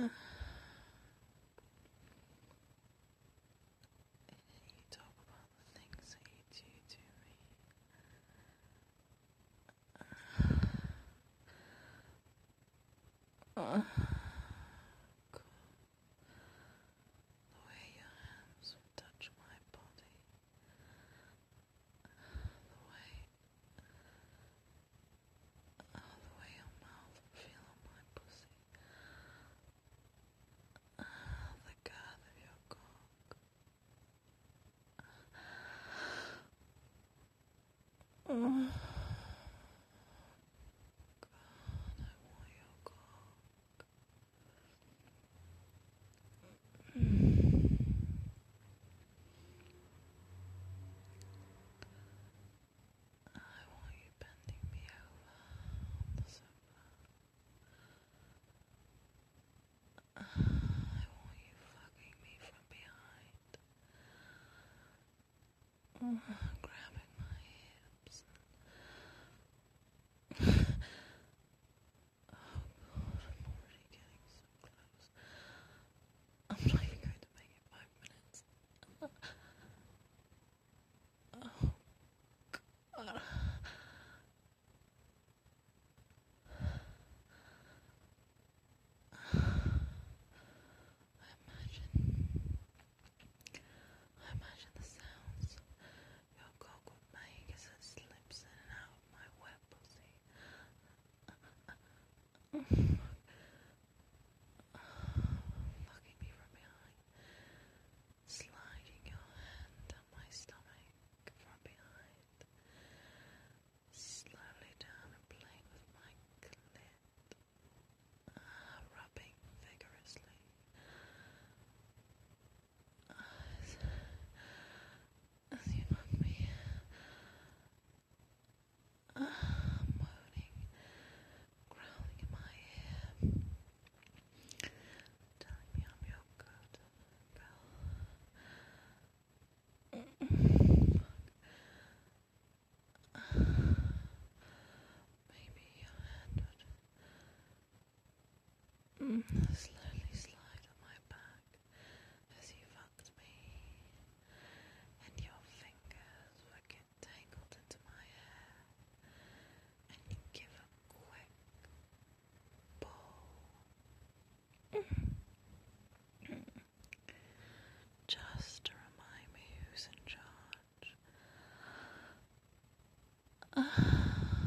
You talk about the things that you do to me. God, the way your hands would touch my body, the way your mouth would feel on my pussy, the girth of your cock. God, I want your cock. I want you bending me over on the sofa. I want you fucking me from behind, grabbing my hips. Oh God, I'm already getting so close. I'm not even going to make it 5 minutes. Oh God. I imagine the sounds your cock would make as it slips in and out of my wet pussy. Fucking me from behind, sliding your hand down my stomach from behind, slowly down and playing with my clit, rubbing vigorously. As you fuck me, moaning, growling in my ear, telling me I'm your good girl. Maybe your hand would slowly slide on my back as you fucked me, and your fingers would get tangled into my hair, and you give a quick pull, just to remind me who's in charge. God.